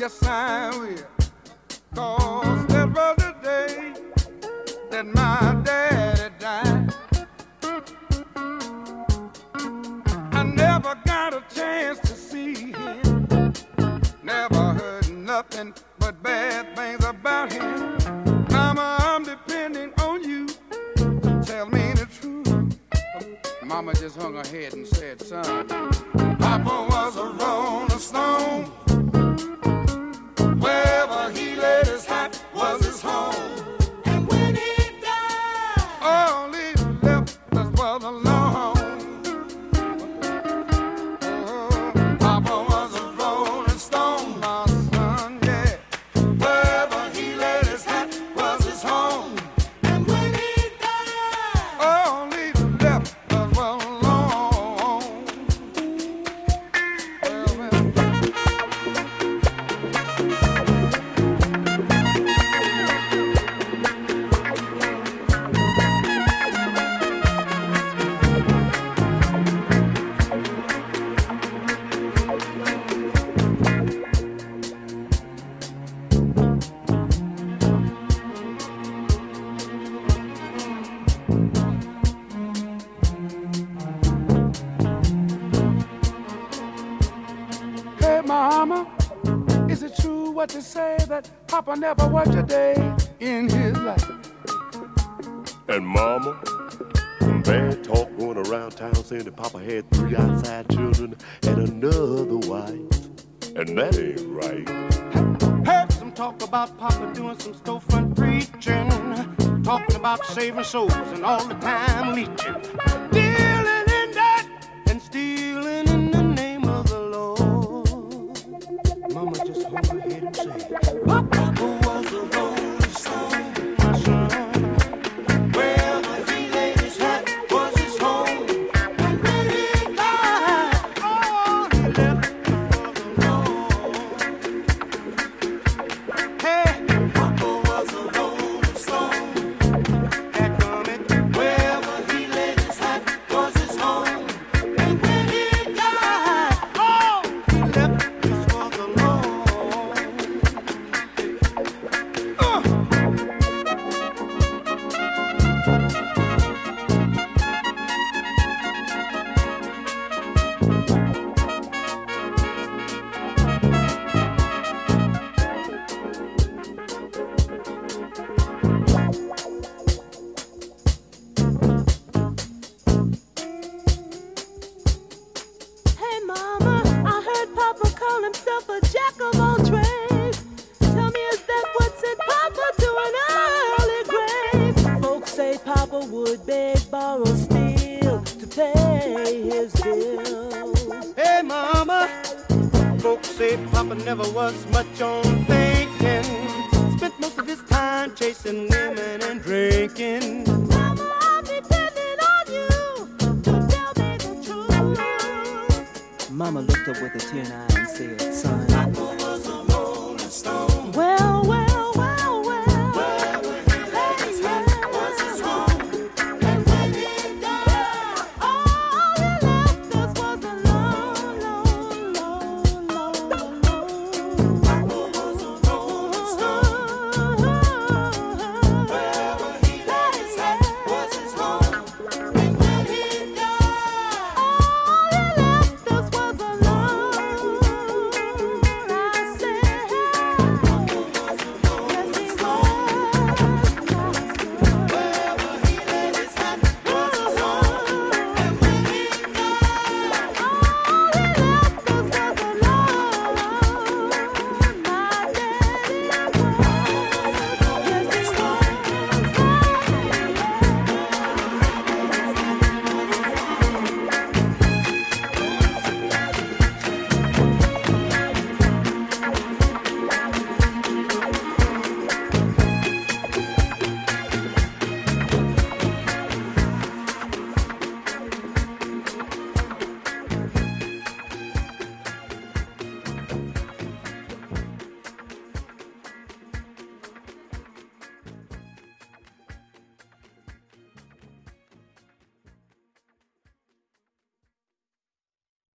yes I will. 'Cause that was the day that my daddy died. I never got a chance to see him. Never heard nothing but bad things about him. Mama, I'm depending on you to tell me the truth. Mama just hung her head and said, son, Papa was a rolling stone. Wherever he laid his hat was his home. And when he died, all he left us was alone. Oh, Papa was a rolling stone, my son, yeah. Wherever he laid his hat was his home. And when he died, all he left us was alone. Hey, Mama, is it true what they say that Papa never worked a day in his life? And Mama, some bad talk going around town saying that Papa had 3 outside children and another wife. And that ain't right. Heard some talk about Papa doing some storefront preaching, talking about saving souls and all the time leeching, dealing in that and stealing in the name of the Lord. Mama just hung her head and said, Papa was a rolling stone, my son. Wherever he laid his hat was his home. And when he died, all he left was alone. Hey, Papa was a rolling stone. That coming. Wherever he laid his hat was his home. And when he died, all he left us was alone. Hey, Mama, I heard Papa call himself a jack of all trades. Tell me, is that what sent Papa to an early grave? Folks say Papa would beg, borrow, steal to pay his bills. Hey, Mama, folks say Papa never was much on thinking. Spent most of his time chasing women and drinking. Mama, I'm depending on you to tell me the truth. Mama looked up with a tear in her eye and said, son,